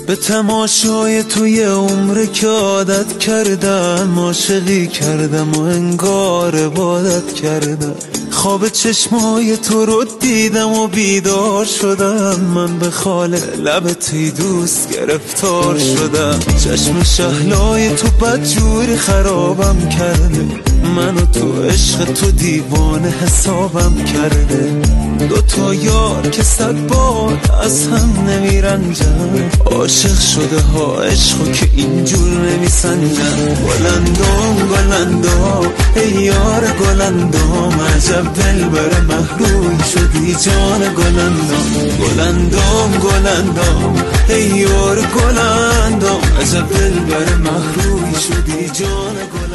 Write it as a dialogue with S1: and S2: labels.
S1: به تماشای توی عمر که عادت کردم، عاشقی کردم و انگار عبادت کردم. خواب چشمای تو رو دیدم و بیدار شدم، من به خال لب توی دوست گرفتار شدم. چشم شهلای تو بدجوری خرابم کرده، منو تو عشق تو دیوانه حسابم کرده. دوتا یار که 100 بار از هم نمیرنجن، عاشق شده ها عشقو که اینجور نمیسنجن. گلندام گلندام ای یار گلندام، عجب دل بر محروم شدی جان گلندام. گلندام گلندام ای یار گلندام، عجب دل بر محروم شدی جان گلندام.